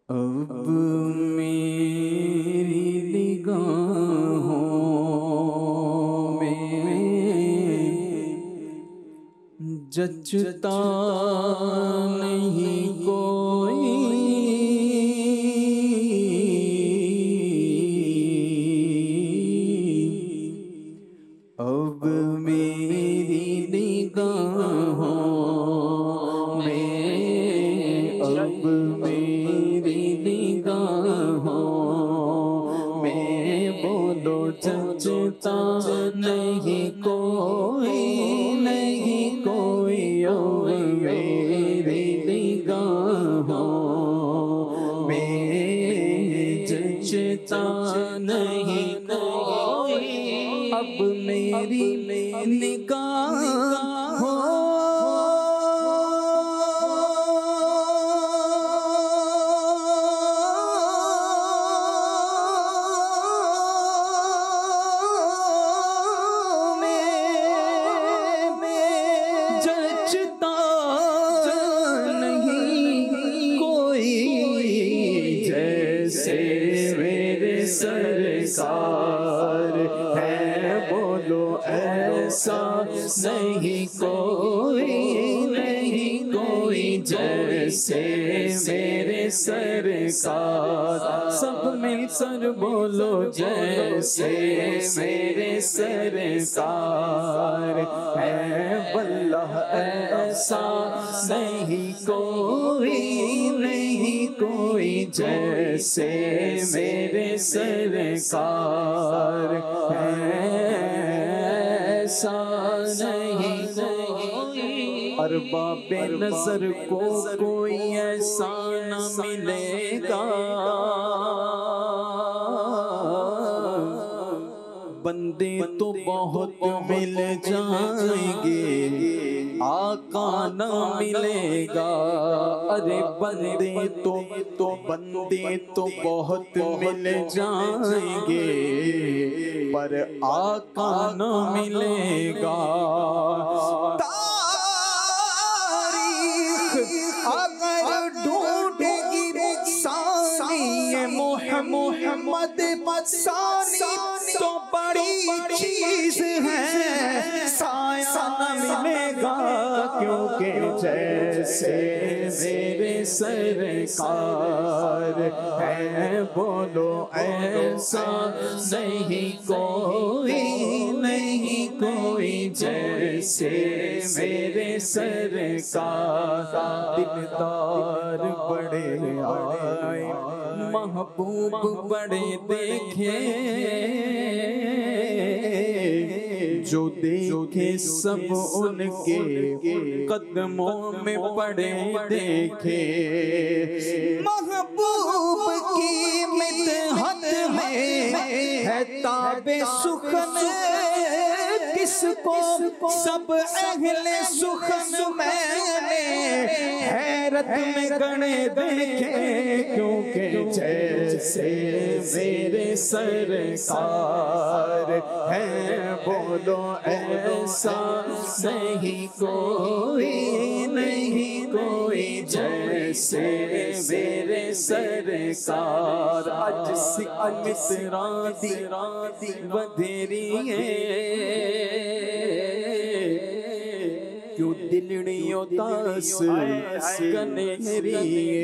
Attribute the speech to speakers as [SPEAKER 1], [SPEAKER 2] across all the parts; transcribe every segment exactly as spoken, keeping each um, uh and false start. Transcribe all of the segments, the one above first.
[SPEAKER 1] अब मेरी निगाहों में जचता नहीं कोई, अब मेरी निगाहों में, अब मेरी निगाहों में बोलो जचता नहीं कोई, नहीं कोई। अब मेरी निगाहों में जचता नहीं कोई, अब मेरी निगाहों सरकार है, बोलो ऐसा नहीं कोई, नहीं कोई जैसे मेरे सरकार। सब मिलकर बोलो जैसे मेरे सरकार है, वल्लाह ऐसा नहीं कोई, नहीं कोई जैसे मेरे सरकार है, ऐसा नहीं कोई। अरबाबे नजर को कोई ऐसा न मिलेगा, बंदे तो बहुत मिल जाएंगे, आका न मिलेगा। अरे बंदे तो तो बंदे तो बहुत मिल जाएंगे, पर आका न मिलेगा। तारीख अगर ढूंढेगी सानी मोहम्मद सानी तो बड़ी चीज है, साया न मिलेगा, क्योंकि जैसे मेरे सरकार है, बोलो ऐसा नहीं कोई, नहीं कोई जैसे मेरे सरकार। दिलदार बड़े आए, महबूब बड़े देखे, जो देखे सब उनके कदमों में पड़े देखे। महबूब की मिदहत में है ताबे सुखन, किसको सब अहले सुखन मैंने हैरत में गणे देखे, क्योंकि जैसे मेरे सरकार है, बोलो ऐसा नहीं कोई, नहीं कोई जैसे मेरे सरकार। अज सिख मिसरा दी बधेरी है, क्यों दिलड़ी उदास कनेरी,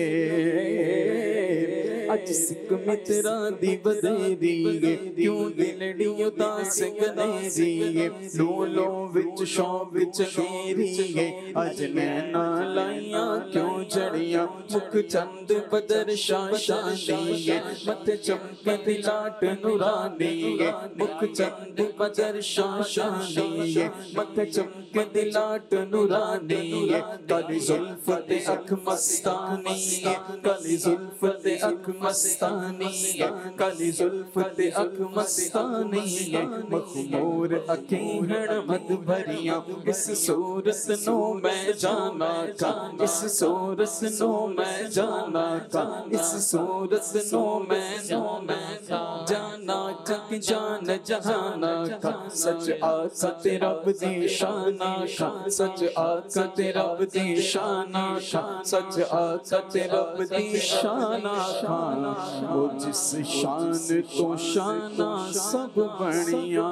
[SPEAKER 1] अज सिख मित्रा दी बधेरी, क्यों दिलड़ी उदास कनेरी। लोलो विच शौ विच घेरी, अज नैना लाइया क्यों जड़िया, मुख चंद बदर शाशानी, मत चमके दिलाट नूरानी, मुख चंद बदर शाशानी, मत चमके दिलाट नूरानी। काली जुल्फ ते अख मस्तानी, काली जुल्फ ते अख मस्तानी, काली जुल्फ ते अख मस्तानी, मखमूर अखीहण मद भरिया। इस सूरत नो मैं जाना का, इस सूरत नो मैं जाना का, इस सूरत नो मैं जाना चक जान जहाना का सच आका तेरा दी शाना का सच आका तेरा दी शाना का सच आका तेरा दी शाना का वो जिस शान तो शाना सब बढ़िया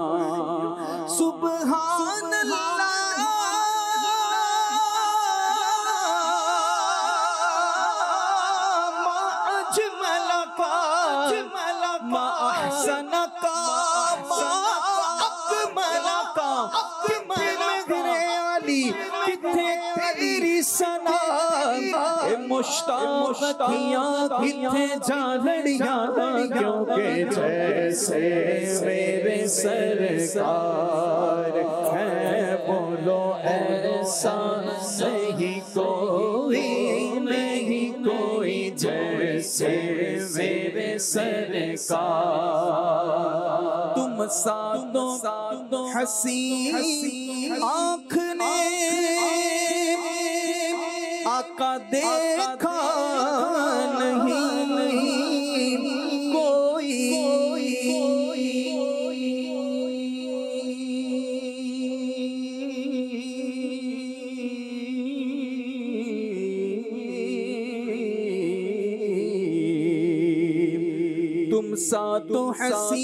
[SPEAKER 1] सुभान अल्लाह क्योंकि जैसे मेरे सरकार है बोलो ऐसा नहीं कोई नहीं कोई जैसे मेरे सरकार तुम सादों हसी आँख ने आका देखा नहीं कोई तुम सा तो हसी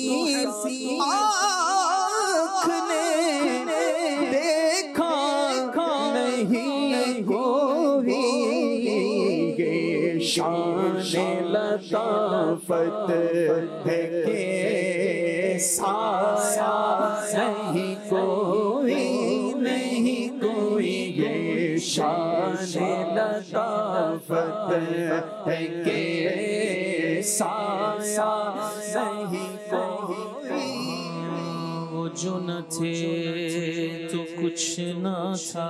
[SPEAKER 1] आँख ने देखा नहीं कोई शान लताफत है के साया नहीं कोई नहीं कोई ये शान लताफत है के साया नहीं कोई
[SPEAKER 2] वो जो न थे तो कुछ न था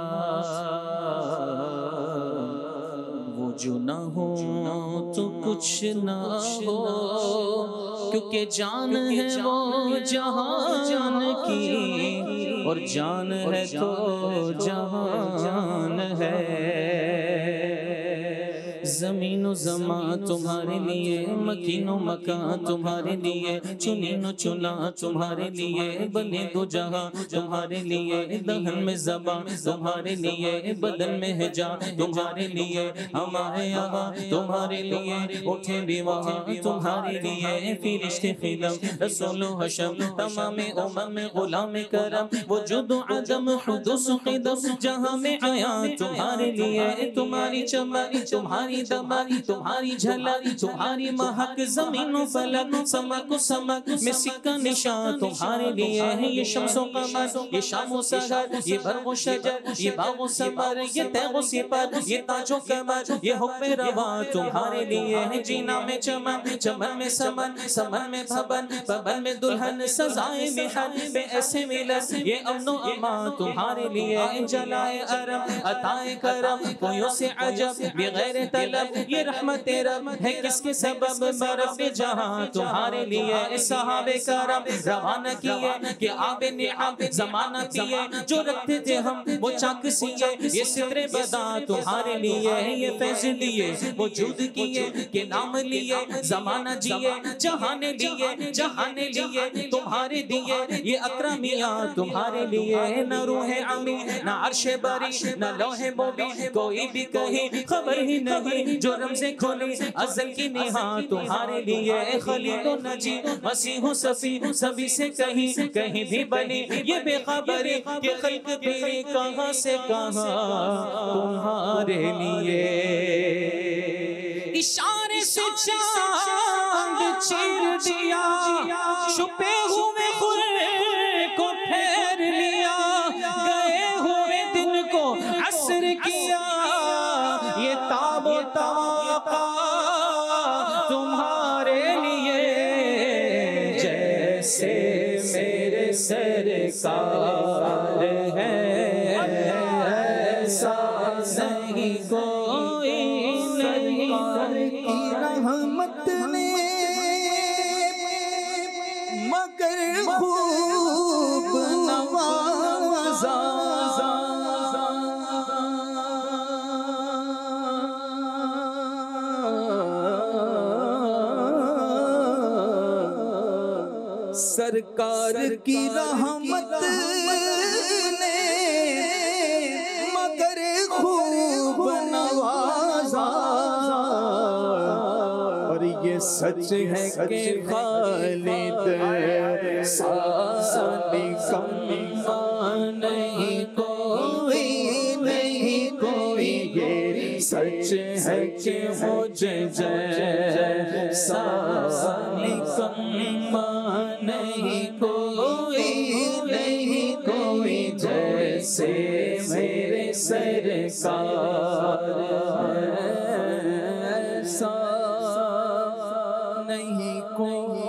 [SPEAKER 2] जो न हो तो कुछ न हो क्योंकि जान है वो जहान की और जान है तो जहान है ज़मीनो ज़मा तुम्हारे लिए मकीनो मकान तुम्हारे लिए चुनीनो चुना तुम्हारे लिए बने दो जहां तुम्हारे लिए दहन में ज़बां तुम्हारे लिए बदन में है जान तुम्हारे लिए हमारे यहाँ तुम्हारे लिए उठे भी वहाँ तुम्हारे लिए फिरिश्ते खिदम रसूलो हशम तमाम उम्म में गुलाम करम वजूद अदम हुदूस क़िदम जहाँ में आया तुम्हारे लिए तुम्हारी चमक तुम्हारी दमारी तुम्हारी झलक तुम्हारी महक ज़मीनो फलक समक समक में सिक्का निशान तुम्हारे लिए है ये शम्सो कमर ये शामो सहर ये बरगो शजर ये बागो समर ये तैगो सिपर ये ताजो कमर ये हुक्म रवा तुम्हारे लिए है जीना में चमन चमन में समन समन में भवन भवन में दुल्हन सजाए मिहन बे ऐसे मिलस ये अमनो अमा तुम्हारे लिए जलाए अरम अताए करम कोयों से अजब बगैर तलब ये रहमत रब है किसके सबब बरफ जहां तुम्हारे लिए सहाबे करम रवाना किए कि आबे निआम ज़माना पिए जो रखते थे हम वो चाक सिए ये सितरे बदा तुम्हारे लिए ये फैज़ लिए वजूद किए के नाम लिए ज़माना जिए जहाने लिए जहाने लिए तुम्हारे दिए ये अकरमिया तुम्हारे लिए न रूहे अमी न अर्शे बरी न लोहे मोबी कोई भी कहे खबर ही नहीं जो रमज़े खोली अज़ल की निहा तुम्हारे लिए खलील नजी मसीह सफ़ी सभी से कहीं कहीं भी बनी ये बेखबरी के खल्क पीरी कहाँ से कहाँ तुम्हारे लिए इशारे से चांद चीर दिया छुपे हुए खुद को फेर लिया गए हुए दिन को असर किया ये ताबो तवाका तुम्हारे लिए जैसे मेरे सरकार है ऐसा नहीं कोई नहीं
[SPEAKER 1] की रहमत ने मगर खूब नवाजा सरकार की रहमत ने मगर खूब नवाजा, और ये सच है कि खालिद सानी कम्मा नहीं कोई, नहीं कोई, ये सच है कि मुझे जैसा निकम्मा नहीं कोई, नहीं कोई, जैसे मेरे सरकार ऐसा नहीं कोई।